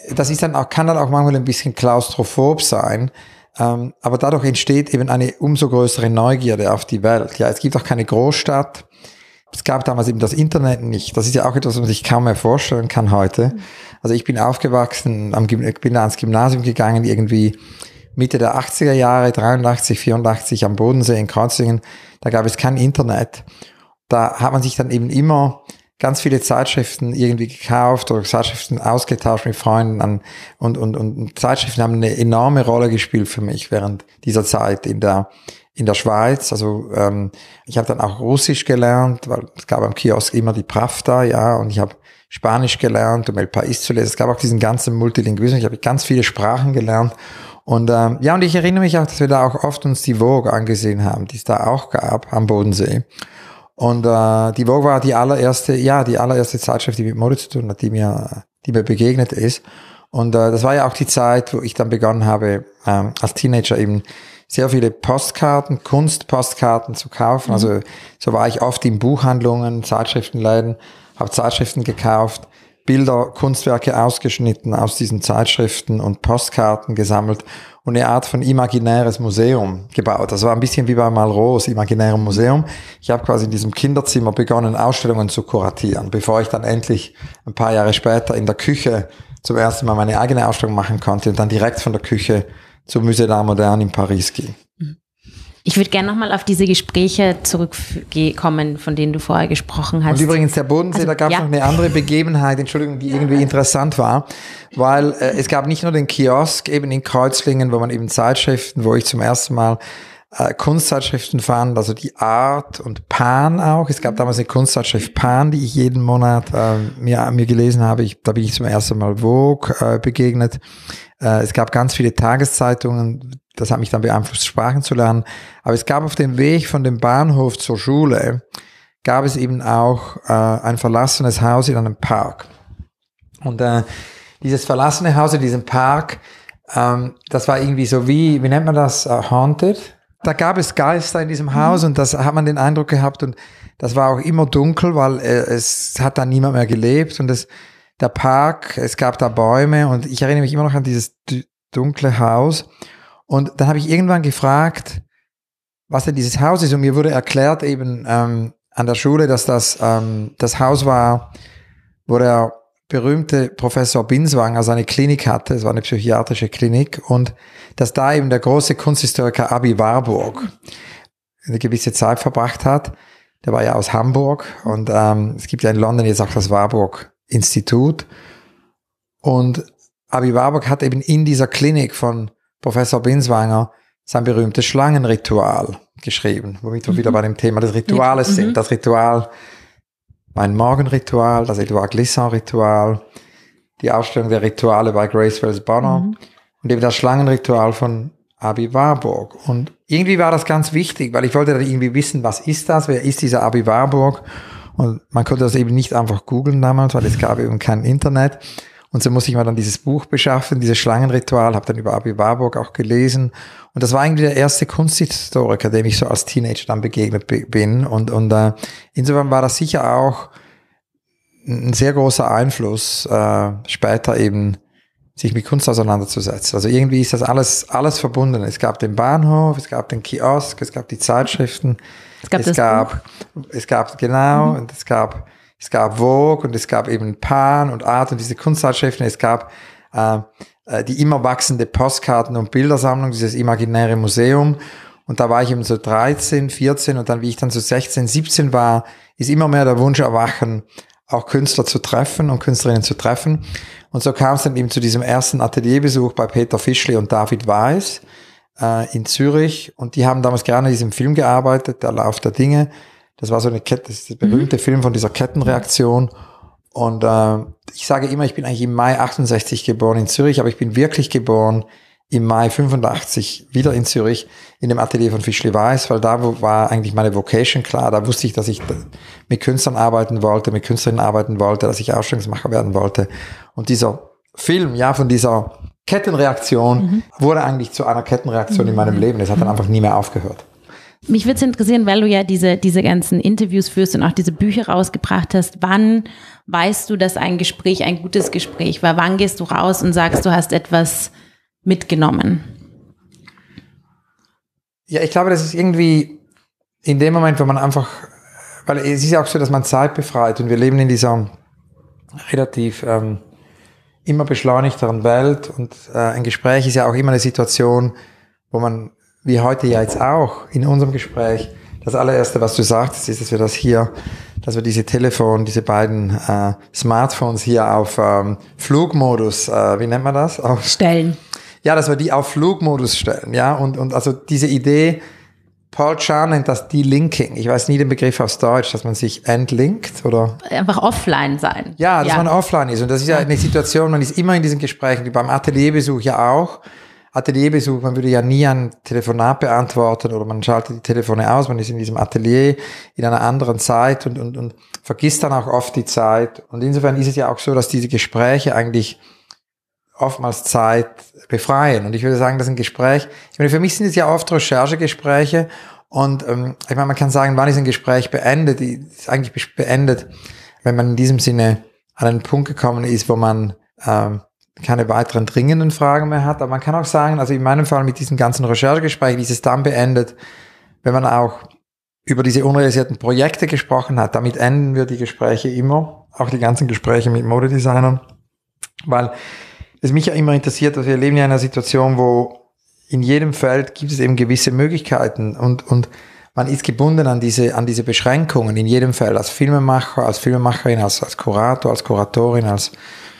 das ist dann auch, kann dann auch manchmal ein bisschen klaustrophob sein, ähm, aber dadurch entsteht eben eine umso größere Neugierde auf die Welt. Ja, es gibt auch keine Großstadt. Es gab damals eben das Internet nicht. Das ist ja auch etwas, was man sich kaum mehr vorstellen kann heute. Also ich bin aufgewachsen, am, bin da ans Gymnasium gegangen, irgendwie Mitte der achtziger Jahre, dreiundachtzig, vierundachtzig am Bodensee in Kreuzlingen. Da gab es kein Internet. Da hat man sich dann eben immer ganz viele Zeitschriften irgendwie gekauft oder Zeitschriften ausgetauscht mit Freunden an, und, und, und Zeitschriften haben eine enorme Rolle gespielt für mich während dieser Zeit in der in der Schweiz. Also ähm, ich habe dann auch Russisch gelernt, weil es gab am Kiosk immer die Pravda, ja, und ich habe Spanisch gelernt, um El País zu lesen. Es gab auch diesen ganzen Multilinguismus. Ich habe ganz viele Sprachen gelernt. Und ähm, ja, und ich erinnere mich auch, dass wir da auch oft uns die Vogue angesehen haben, die es da auch gab am Bodensee. Und äh, die Vogue war die allererste, ja, die allererste Zeitschrift, die mit Mode zu tun hat, die mir, die mir begegnet ist. Und äh, das war ja auch die Zeit, wo ich dann begonnen habe, ähm, als Teenager eben sehr viele Postkarten, Kunstpostkarten zu kaufen. Mhm. Also so war ich oft in Buchhandlungen, Zeitschriftenläden, habe Zeitschriften gekauft, Bilder, Kunstwerke ausgeschnitten aus diesen Zeitschriften und Postkarten gesammelt und eine Art von imaginäres Museum gebaut. Das war ein bisschen wie bei Malraux, imaginärem Museum. Ich habe quasi in diesem Kinderzimmer begonnen, Ausstellungen zu kuratieren, bevor ich dann endlich ein paar Jahre später in der Küche zum ersten Mal meine eigene Ausstellung machen konnte und dann direkt von der Küche zum Musée d'Art Moderne in Paris ging. Ich würde gerne nochmal auf diese Gespräche zurückkommen, von denen du vorher gesprochen hast. Und übrigens der Bodensee, also, da gab es ja. noch eine andere Begebenheit, Entschuldigung, die irgendwie interessant war, weil äh, es gab nicht nur den Kiosk eben in Kreuzlingen, wo man eben Zeitschriften, wo ich zum ersten Mal äh, Kunstzeitschriften fand, also die Art und Pan auch. Es gab damals eine Kunstzeitschrift Pan, die ich jeden Monat äh, mir, mir gelesen habe. Ich, da bin ich zum ersten Mal Vogue äh, begegnet. Äh, es gab ganz viele Tageszeitungen. Das hat mich dann beeinflusst, Sprachen zu lernen. Aber es gab auf dem Weg von dem Bahnhof zur Schule, gab es eben auch äh, ein verlassenes Haus in einem Park. Und äh, dieses verlassene Haus in diesem Park, ähm, das war irgendwie so wie, wie nennt man das, uh, haunted? Da gab es Geister in diesem Haus und das hat man den Eindruck gehabt und das war auch immer dunkel, weil äh, es hat da niemand mehr gelebt und das, der Park, es gab da Bäume und ich erinnere mich immer noch an dieses dunkle Haus. Und dann habe ich irgendwann gefragt, was denn dieses Haus ist. Und mir wurde erklärt eben ähm, an der Schule, dass das ähm, das Haus war, wo der berühmte Professor Binswanger seine Klinik hatte. Es war eine psychiatrische Klinik. Und dass da eben der große Kunsthistoriker Aby Warburg eine gewisse Zeit verbracht hat. Der war ja aus Hamburg. Und ähm, es gibt ja in London jetzt auch das Warburg-Institut. Und Aby Warburg hat eben in dieser Klinik von Professor Binswanger sein berühmtes Schlangenritual geschrieben, womit wir mhm. wieder bei dem Thema des Rituales mhm. sind. Das Ritual, mein Morgenritual, das Edouard Glissant-Ritual, die Ausstellung der Rituale bei Grace Wells Bonner mhm. und eben das Schlangenritual von Aby Warburg. Und irgendwie war das ganz wichtig, weil ich wollte dann irgendwie wissen, was ist das, wer ist dieser Aby Warburg? Und man konnte das eben nicht einfach googeln damals, weil es gab eben kein Internet. Und so musste ich mir dann dieses Buch beschaffen, dieses Schlangenritual, habe dann über Aby Warburg auch gelesen. Und das war eigentlich der erste Kunsthistoriker, dem ich so als Teenager dann begegnet bin. Und, und äh, insofern war das sicher auch ein sehr großer Einfluss, äh, später eben sich mit Kunst auseinanderzusetzen. Also irgendwie ist das alles alles verbunden. Es gab den Bahnhof, es gab den Kiosk, es gab die Zeitschriften, es gab, es gab, es gab genau, mhm. und es gab Es gab Vogue und es gab eben Pan und Art und diese Kunstzeitschriften. Es gab äh, die immer wachsende Postkarten- und Bildersammlung, dieses imaginäre Museum. Und da war ich eben so dreizehn, vierzehn und dann, wie ich dann so sechzehn, siebzehn war, ist immer mehr der Wunsch erwachen, auch Künstler zu treffen und Künstlerinnen zu treffen. Und so kam es dann eben zu diesem ersten Atelierbesuch bei Peter Fischli und David Weiss äh, in Zürich. Und die haben damals gerne an diesem Film gearbeitet, Der Lauf der Dinge. Das war so eine Kette, das ist der berühmte mhm. Film von dieser Kettenreaktion. Und äh, ich sage immer, ich bin eigentlich im Mai achtundsechzig geboren in Zürich, aber ich bin wirklich geboren im Mai fünfundachtzig wieder in Zürich in dem Atelier von Fischli Weiss, weil da war eigentlich meine Vocation klar. Da wusste ich, dass ich mit Künstlern arbeiten wollte, mit Künstlerinnen arbeiten wollte, dass ich Ausstellungsmacher werden wollte. Und dieser Film, ja, von dieser Kettenreaktion mhm. wurde eigentlich zu einer Kettenreaktion mhm. in meinem Leben. Es hat dann einfach nie mehr aufgehört. Mich würde es interessieren, weil du ja diese, diese ganzen Interviews führst und auch diese Bücher rausgebracht hast. Wann weißt du, dass ein Gespräch ein gutes Gespräch war? Wann gehst du raus und sagst, du hast etwas mitgenommen? Ja, ich glaube, das ist irgendwie in dem Moment, wo man einfach, weil es ist ja auch so, dass man Zeit befreit und wir leben in dieser relativ ähm, immer beschleunigteren Welt und äh, ein Gespräch ist ja auch immer eine Situation, wo man, wie heute ja jetzt auch in unserem Gespräch, das allererste, was du sagtest, ist, dass wir das hier, dass wir diese Telefon, diese beiden äh, Smartphones hier auf ähm, Flugmodus, äh, wie nennt man das? Auf, stellen. Ja, dass wir die auf Flugmodus stellen, ja, und, und also diese Idee, Paul Chan nennt das Delinking. Ich weiß nie den Begriff aufs Deutsch, dass man sich entlinkt oder einfach offline sein. Ja, dass ja. man offline ist. Und das ist ja eine Situation, man ist immer in diesen Gesprächen, wie beim Atelierbesuch ja auch. Atelierbesuch, man würde ja nie ein Telefonat beantworten oder man schaltet die Telefone aus, man ist in diesem Atelier in einer anderen Zeit und, und, und vergisst dann auch oft die Zeit. Und insofern ist es ja auch so, dass diese Gespräche eigentlich oftmals Zeit befreien. Und ich würde sagen, das ist ein Gespräch, ich meine, für mich sind es ja oft Recherchegespräche und ähm, ich meine, man kann sagen, wann ist ein Gespräch beendet? Es ist eigentlich beendet, wenn man in diesem Sinne an einen Punkt gekommen ist, wo man ähm, keine weiteren dringenden Fragen mehr hat. Aber man kann auch sagen, also in meinem Fall mit diesen ganzen Recherchegesprächen ist es dann beendet, wenn man auch über diese unrealisierten Projekte gesprochen hat. Damit enden wir die Gespräche immer, auch die ganzen Gespräche mit Modedesignern, weil es mich ja immer interessiert, dass wir leben ja in einer Situation, wo in jedem Feld gibt es eben gewisse Möglichkeiten und, und man ist gebunden an diese, an diese Beschränkungen in jedem Feld, als Filmemacher, als Filmemacherin, als, als Kurator, als Kuratorin, als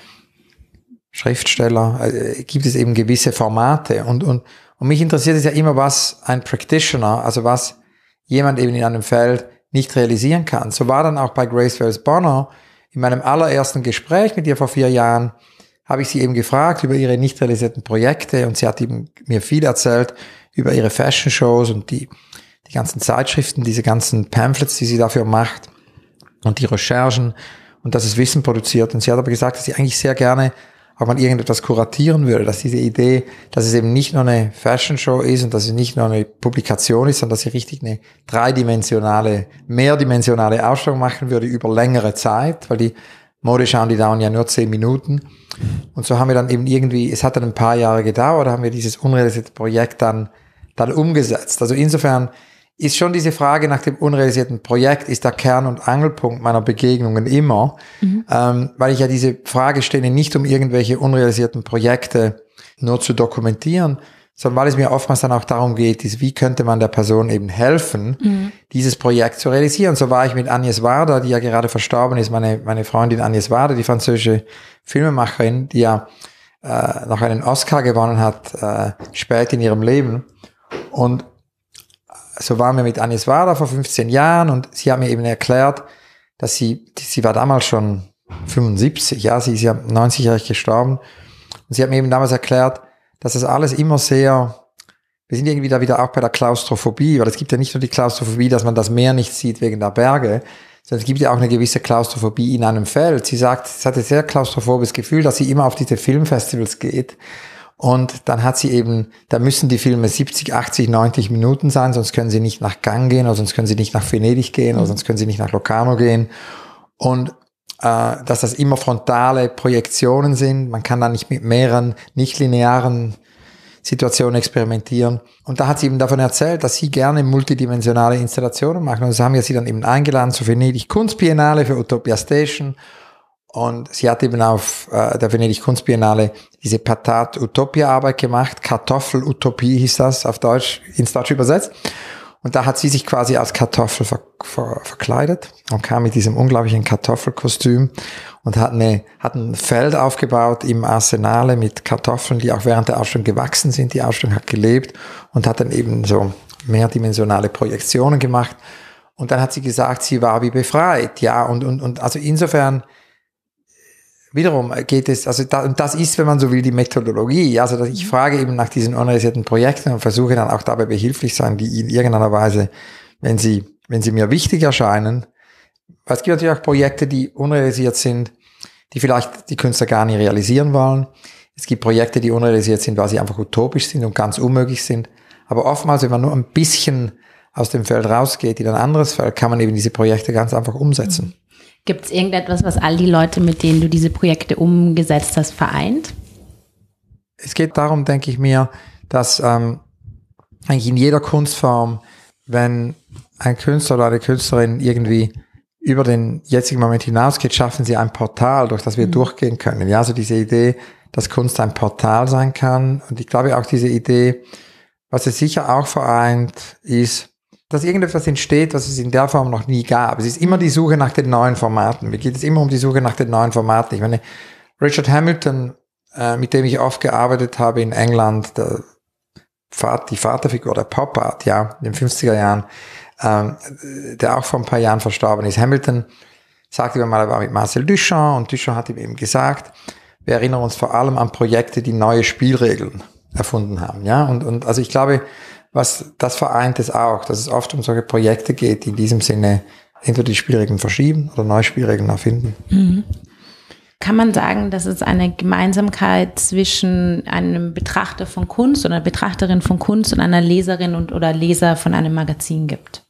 Schriftsteller, äh, gibt es eben gewisse Formate und, und, und mich interessiert es ja immer, was ein Practitioner, also was jemand eben in einem Feld nicht realisieren kann. So war dann auch bei Grace Wales Bonner in meinem allerersten Gespräch mit ihr vor vier Jahren, habe ich sie eben gefragt über ihre nicht realisierten Projekte und sie hat eben mir viel erzählt über ihre Fashion-Shows und die, die ganzen Zeitschriften, diese ganzen Pamphlets, die sie dafür macht und die Recherchen und dass es Wissen produziert. Und sie hat aber gesagt, dass sie eigentlich sehr gerne auch mal irgendetwas kuratieren würde, dass diese Idee, dass es eben nicht nur eine Fashion-Show ist und dass es nicht nur eine Publikation ist, sondern dass sie richtig eine dreidimensionale, mehrdimensionale Ausstellung machen würde über längere Zeit, weil die Modeschauen, die dauern ja nur zehn Minuten. Und so haben wir dann eben irgendwie, es hat dann ein paar Jahre gedauert, da haben wir dieses unrealisierte Projekt dann, dann umgesetzt. Also insofern ist schon diese Frage nach dem unrealisierten Projekt, ist der Kern- und Angelpunkt meiner Begegnungen immer, mhm. ähm, weil ich ja diese Frage stelle, nicht um irgendwelche unrealisierten Projekte nur zu dokumentieren, sondern weil es mir oftmals dann auch darum geht, ist, wie könnte man der Person eben helfen, mhm. dieses Projekt zu realisieren. So war ich mit Agnès Varda, die ja gerade verstorben ist, meine meine Freundin Agnès Varda, die französische Filmemacherin, die ja äh, noch einen Oscar gewonnen hat, äh, spät in ihrem Leben. Und so waren wir mit Agnès Varda vor fünfzehn Jahren und sie hat mir eben erklärt, dass sie, sie war damals schon fünfundsiebzig, ja, sie ist ja neunzigjährig gestorben. Und sie hat mir eben damals erklärt, dass das alles immer sehr, wir sind irgendwie da wieder auch bei der Klaustrophobie, weil es gibt ja nicht nur die Klaustrophobie, dass man das Meer nicht sieht wegen der Berge, sondern es gibt ja auch eine gewisse Klaustrophobie in einem Feld. Sie sagt, sie hatte ein sehr klaustrophobes Gefühl, dass sie immer auf diese Filmfestivals geht und dann hat sie eben, da müssen die Filme siebzig, achtzig, neunzig Minuten sein, sonst können sie nicht nach Cannes gehen oder sonst können sie nicht nach Venedig gehen oder sonst können sie nicht nach Locarno gehen und Uh, dass das immer frontale Projektionen sind. Man kann da nicht mit mehreren nicht linearen Situationen experimentieren. Und da hat sie eben davon erzählt, dass sie gerne multidimensionale Installationen macht. Und so haben wir sie dann eben eingeladen zur Venedig Kunstbiennale für Utopia Station. Und sie hat eben auf uh, der Venedig Kunstbiennale diese Patat-Utopia-Arbeit gemacht. Kartoffel-Utopie hieß das auf Deutsch, ins Deutsche übersetzt. Und da hat sie sich quasi als Kartoffel ver, ver, verkleidet und kam mit diesem unglaublichen Kartoffelkostüm und hat, eine, hat ein Feld aufgebaut im Arsenale mit Kartoffeln, die auch während der Ausstellung gewachsen sind. Die Ausstellung hat gelebt und hat dann eben so mehrdimensionale Projektionen gemacht. Und dann hat sie gesagt, sie war wie befreit. Ja, und, und, und also insofern wiederum geht es, also da, und das ist, wenn man so will, die Methodologie. Also dass ich frage eben nach diesen unrealisierten Projekten und versuche dann auch dabei behilflich sein, die in irgendeiner Weise, wenn sie, wenn sie mir wichtig erscheinen. Weil es gibt natürlich auch Projekte, die unrealisiert sind, die vielleicht die Künstler gar nicht realisieren wollen. Es gibt Projekte, die unrealisiert sind, weil sie einfach utopisch sind und ganz unmöglich sind. Aber oftmals, wenn man nur ein bisschen aus dem Feld rausgeht in ein anderes Feld, kann man eben diese Projekte ganz einfach umsetzen. Gibt es irgendetwas, was all die Leute, mit denen du diese Projekte umgesetzt hast, vereint? Es geht darum, denke ich mir, dass ähm, eigentlich in jeder Kunstform, wenn ein Künstler oder eine Künstlerin irgendwie über den jetzigen Moment hinausgeht, schaffen sie ein Portal, durch das wir mhm. durchgehen können. Ja, also diese Idee, dass Kunst ein Portal sein kann. Und ich glaube auch diese Idee, was es sicher auch vereint, ist, dass irgendetwas entsteht, was es in der Form noch nie gab. Es ist immer die Suche nach den neuen Formaten. Mir geht es immer um die Suche nach den neuen Formaten. Ich meine, Richard Hamilton, äh, mit dem ich oft gearbeitet habe in England, der Vater, die Vaterfigur der Pop Art, ja, in den fünfziger Jahren, ähm, der auch vor ein paar Jahren verstorben ist. Hamilton sagte mir mal, er war mit Marcel Duchamp und Duchamp hat ihm eben gesagt, wir erinnern uns vor allem an Projekte, die neue Spielregeln erfunden haben, ja, und, und also ich glaube, was das vereint es auch, dass es oft um solche Projekte geht, die in diesem Sinne entweder die Spielregeln verschieben oder neue Spielregeln erfinden. Mhm. Kann man sagen, dass es eine Gemeinsamkeit zwischen einem Betrachter von Kunst oder einer Betrachterin von Kunst und einer Leserin und oder Leser von einem Magazin gibt?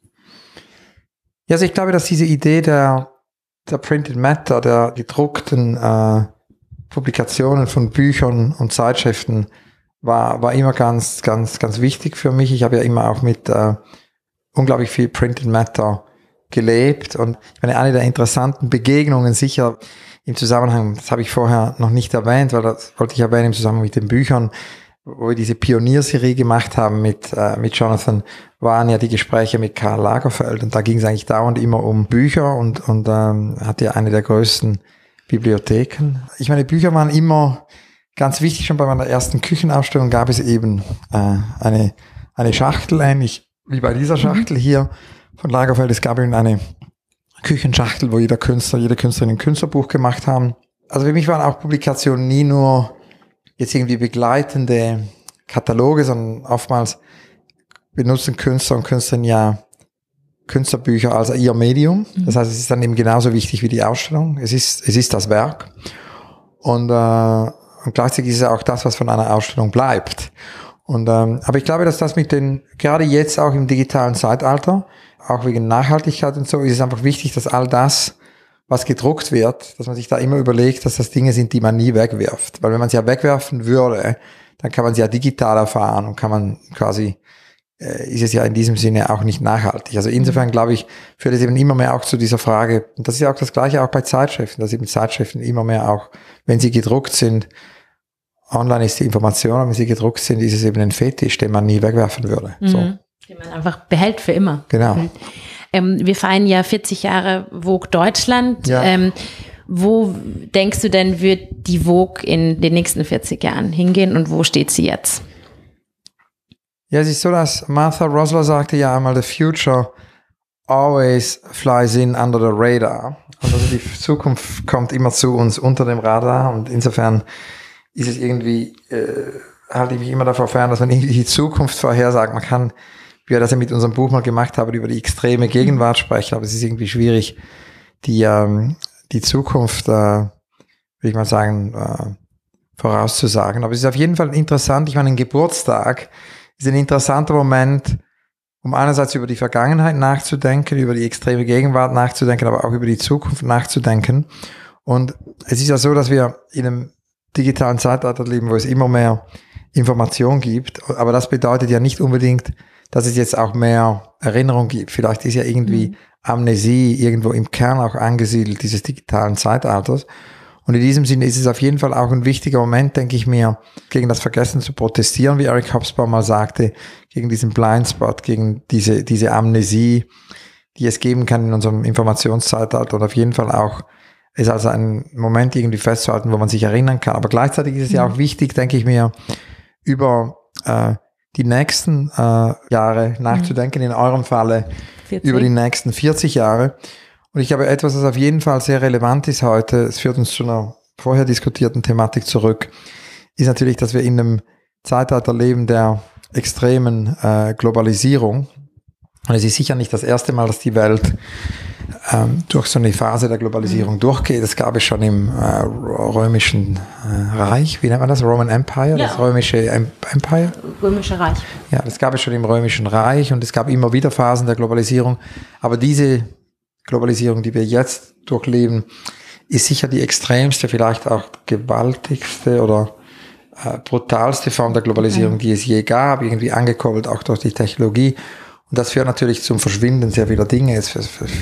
Ja, also ich glaube, dass diese Idee der, der Printed Matter, der gedruckten äh, Publikationen von Büchern und Zeitschriften war, war immer ganz, ganz, ganz wichtig für mich. Ich habe ja immer auch mit äh, unglaublich viel Printed Matter gelebt und ich meine, eine der interessanten Begegnungen sicher im Zusammenhang, das habe ich vorher noch nicht erwähnt, weil das wollte ich erwähnen im Zusammenhang mit den Büchern, wo wir diese Pionierserie gemacht haben mit, äh, mit Jonathan, waren ja die Gespräche mit Karl Lagerfeld und da ging es eigentlich dauernd immer um Bücher und, und ähm, hatte ja eine der größten Bibliotheken. Ich meine, Bücher waren immer ganz wichtig. Schon bei meiner ersten Küchenausstellung gab es eben äh, eine, eine Schachtel, ähnlich wie bei dieser Schachtel hier von Lagerfeld. Es gab eben eine Küchenschachtel, wo jeder Künstler, jede Künstlerin ein Künstlerbuch gemacht haben. Also für mich waren auch Publikationen nie nur jetzt irgendwie begleitende Kataloge, sondern oftmals benutzen Künstler und Künstlerinnen ja Künstlerbücher als ihr Medium. Das heißt, es ist dann eben genauso wichtig wie die Ausstellung. Es ist, es ist das Werk. Und, äh, und gleichzeitig ist es auch das, was von einer Ausstellung bleibt. Und, ähm, aber ich glaube, dass das mit den, gerade jetzt auch im digitalen Zeitalter, auch wegen Nachhaltigkeit und so, ist es einfach wichtig, dass all das, was gedruckt wird, dass man sich da immer überlegt, dass das Dinge sind, die man nie wegwirft. Weil wenn man sie ja wegwerfen würde, dann kann man sie ja digital erfahren und kann man quasi, äh, ist es ja in diesem Sinne auch nicht nachhaltig. Also insofern glaube ich, führt es eben immer mehr auch zu dieser Frage, und das ist ja auch das Gleiche auch bei Zeitschriften, dass eben Zeitschriften immer mehr auch, wenn sie gedruckt sind, online ist die Information, wenn sie gedruckt sind, ist es eben ein Fetisch, den man nie wegwerfen würde. Mhm. So. Den man einfach behält für immer. Genau. Mhm. Ähm, wir feiern ja vierzig Jahre Vogue Deutschland. Ja. Ähm, wo denkst du denn, wird die Vogue in den nächsten vierzig Jahren hingehen und wo steht sie jetzt? Ja, es ist so, dass Martha Rosler sagte ja einmal, the future always flies in under the radar. Und also die Zukunft kommt immer zu uns unter dem Radar und insofern ist es irgendwie, äh, halte ich mich immer davor fern, dass man irgendwie die Zukunft vorhersagt. Man kann, wie wir das ja mit unserem Buch mal gemacht haben, über die extreme Gegenwart sprechen, aber es ist irgendwie schwierig, die, ähm, die Zukunft, äh, würde ich mal sagen, äh, vorauszusagen. Aber es ist auf jeden Fall interessant. Ich meine, ein Geburtstag ist ein interessanter Moment, um einerseits über die Vergangenheit nachzudenken, über die extreme Gegenwart nachzudenken, aber auch über die Zukunft nachzudenken. Und es ist ja so, dass wir in einem digitalen Zeitalter leben, wo es immer mehr Information gibt. Aber das bedeutet ja nicht unbedingt, dass es jetzt auch mehr Erinnerung gibt. Vielleicht ist ja irgendwie Amnesie irgendwo im Kern auch angesiedelt dieses digitalen Zeitalters. Und in diesem Sinne ist es auf jeden Fall auch ein wichtiger Moment, denke ich mir, gegen das Vergessen zu protestieren, wie Eric Hobsbawm mal sagte, gegen diesen Blindspot, gegen diese, diese Amnesie, die es geben kann in unserem Informationszeitalter und auf jeden Fall auch es also einen Moment irgendwie festzuhalten, wo man sich erinnern kann. Aber gleichzeitig ist es ja auch wichtig, denke ich mir, über äh, die nächsten äh, Jahre nachzudenken, in eurem Falle vierzig. Über die nächsten vierzig Jahre. Und ich habe etwas, was auf jeden Fall sehr relevant ist heute, es führt uns zu einer vorher diskutierten Thematik zurück, ist natürlich, dass wir in einem Zeitalter leben der extremen äh, Globalisierung. Und es ist sicher nicht das erste Mal, dass die Welt ähm, durch so eine Phase der Globalisierung mhm. durchgeht. Das gab es schon im äh, römischen äh, Reich, wie nennt man das? Roman Empire, ja. Das römische Empire? Römische Reich. Ja, das gab es schon im römischen Reich und es gab immer wieder Phasen der Globalisierung. Aber diese Globalisierung, die wir jetzt durchleben, ist sicher die extremste, vielleicht auch gewaltigste oder äh, brutalste Form der Globalisierung, mhm. die es je gab, irgendwie angekurbelt auch durch die Technologie. Und das führt natürlich zum Verschwinden sehr vieler Dinge. Es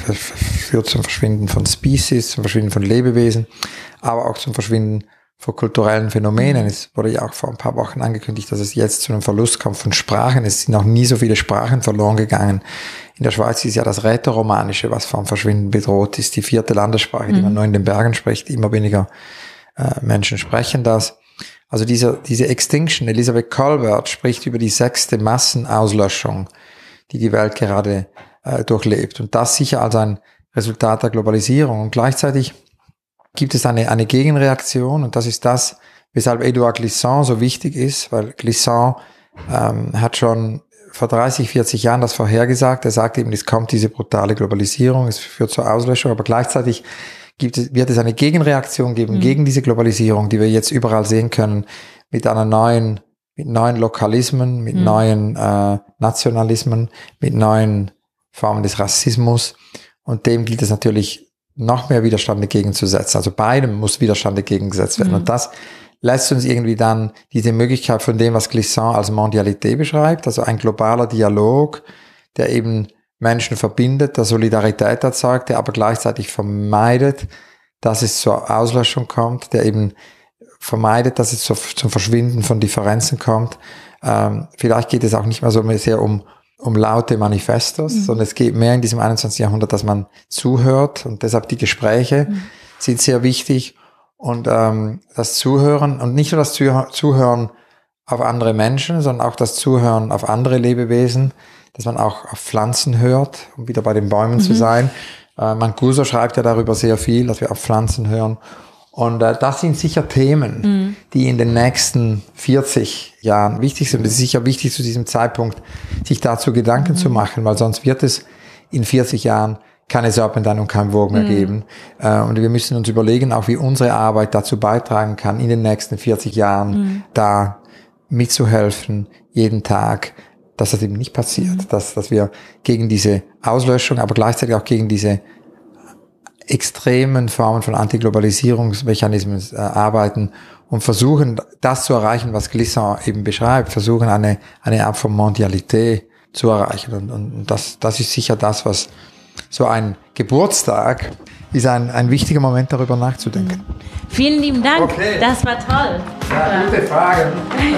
führt zum Verschwinden von Species, zum Verschwinden von Lebewesen, aber auch zum Verschwinden von kulturellen Phänomenen. Es wurde ja auch vor ein paar Wochen angekündigt, dass es jetzt zu einem Verlust kommt von Sprachen. Es sind noch nie so viele Sprachen verloren gegangen. In der Schweiz ist ja das Rätoromanische, was vom Verschwinden bedroht ist, die vierte Landessprache, mhm. die man nur in den Bergen spricht. Immer weniger äh, Menschen sprechen das. Also diese, diese Extinction, Elisabeth Kolbert spricht über die sechste Massenauslöschung, die die Welt gerade äh, durchlebt. Und das sicher als ein Resultat der Globalisierung. Und gleichzeitig gibt es eine, eine Gegenreaktion. Und das ist das, weshalb Edouard Glissant so wichtig ist, weil Glissant ähm, hat schon vor dreißig, vierzig Jahren das vorhergesagt. Er sagt eben, es kommt diese brutale Globalisierung, es führt zur Auslöschung, aber gleichzeitig gibt es, wird es eine Gegenreaktion geben mhm. gegen diese Globalisierung, die wir jetzt überall sehen können, mit einer neuen mit neuen Lokalismen, mit mhm. neuen äh, Nationalismen, mit neuen Formen des Rassismus. Und dem gilt es natürlich, noch mehr Widerstand entgegenzusetzen. Also beidem muss Widerstand entgegengesetzt werden. Mhm. Und das lässt uns irgendwie dann diese Möglichkeit von dem, was Glissant als Mondialité beschreibt, also ein globaler Dialog, der eben Menschen verbindet, der Solidarität erzeugt, der aber gleichzeitig vermeidet, dass es zur Auslöschung kommt, der eben vermeidet, dass es zum Verschwinden von Differenzen kommt. Ähm, vielleicht geht es auch nicht mehr so sehr um, um laute Manifestos, mhm. sondern es geht mehr in diesem einundzwanzigsten Jahrhundert, dass man zuhört und deshalb die Gespräche mhm. sind sehr wichtig und ähm, das Zuhören und nicht nur das Zuhören auf andere Menschen, sondern auch das Zuhören auf andere Lebewesen, dass man auch auf Pflanzen hört, um wieder bei den Bäumen mhm. zu sein. Äh, Mancuso schreibt ja darüber sehr viel, dass wir auf Pflanzen hören. Und äh, das sind sicher Themen, mhm. die in den nächsten vierzig Jahren wichtig sind. Es ist sicher wichtig, zu diesem Zeitpunkt sich dazu Gedanken mhm. zu machen, weil sonst wird es in vierzig Jahren keine Serpentine und kein Vogue mehr mhm. geben. Äh, und wir müssen uns überlegen, auch wie unsere Arbeit dazu beitragen kann, in den nächsten vierzig Jahren mhm. da mitzuhelfen, jeden Tag, dass das eben nicht passiert, mhm. dass, dass wir gegen diese Auslöschung, aber gleichzeitig auch gegen diese extremen Formen von Antiglobalisierungsmechanismen äh, arbeiten und versuchen, das zu erreichen, was Glissant eben beschreibt, versuchen eine, eine Art von Mondialité zu erreichen. Und, und das, das ist sicher das, was so ein Geburtstag ist, ein, ein wichtiger Moment, darüber nachzudenken. Vielen lieben Dank, okay. Das war toll. Ja, gute Frage.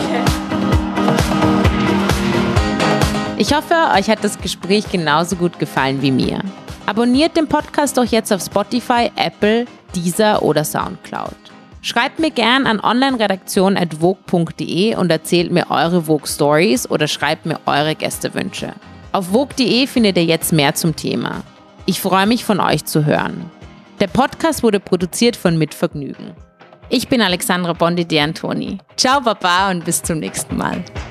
Ich hoffe, euch hat das Gespräch genauso gut gefallen wie mir. Abonniert den Podcast doch jetzt auf Spotify, Apple, Deezer oder Soundcloud. Schreibt mir gern an onlineredaktion at vogue punkt de und erzählt mir eure Vogue-Stories oder schreibt mir eure Gästewünsche. Auf vogue punkt de findet ihr jetzt mehr zum Thema. Ich freue mich, von euch zu hören. Der Podcast wurde produziert von Mitvergnügen. Ich bin Alexandra Bondi de Antoni. Ciao Baba und bis zum nächsten Mal.